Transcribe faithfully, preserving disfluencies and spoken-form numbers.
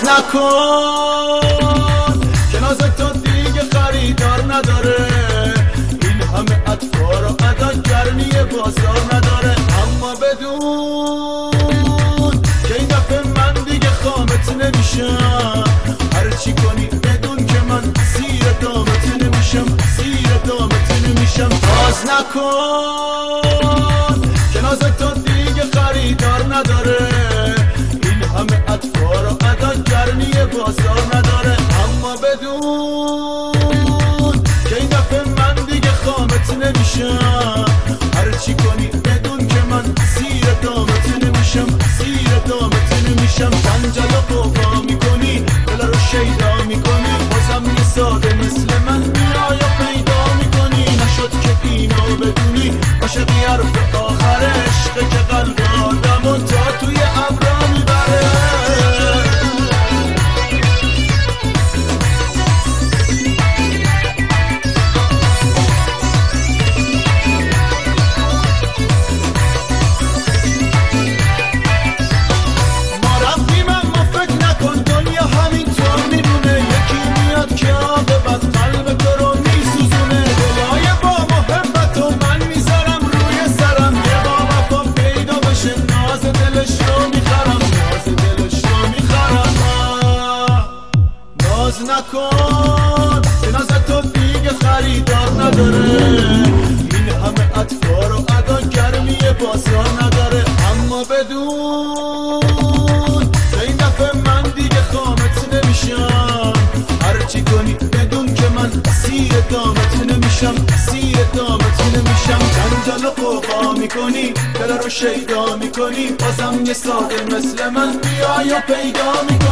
نکن که ناز تو دیگه خریدار نداره، این همه اطفار و ادا گرمی بازار نداره. اما بدون که این دفعه من دیگه خامت نمیشم، هرچی کنی بدون که من زیر دامت نمیشم، زیر دامت نمیشم. ناز نکن که ناز تو دیگه خریدار نداره، این همه اطفار و ادا گرمی بازار نداره. اما بدون که این دفعه من دیگه خامت نمیشم، هرچی کنی بدون که من زیر دامت نمیشم، زیر دامت نمیشم. جنجال و قوقا میکنی، دل رو شیدا میکنی، بازم یه ساده مثل من میای و پیدا میکنی. نشد که اینو بدونی، عاشقی حرف آخر عشقه که قلب آدمو تا توی ابرا میبره. نکن که ناز تو دیگه خریدار نداره، این همه اطفار و ادا گرمی بازار نداره. اما بدون که این دفعه من دیگه خامت نمیشم، هرچی کنی بدون که من زیر دامت نمیشم، زیر دامت نمیشم. جنجال و قوقا میکنی، دل رو شیدا میکنی، بازم یه ساده مثل من بیای و پیدا میکنی.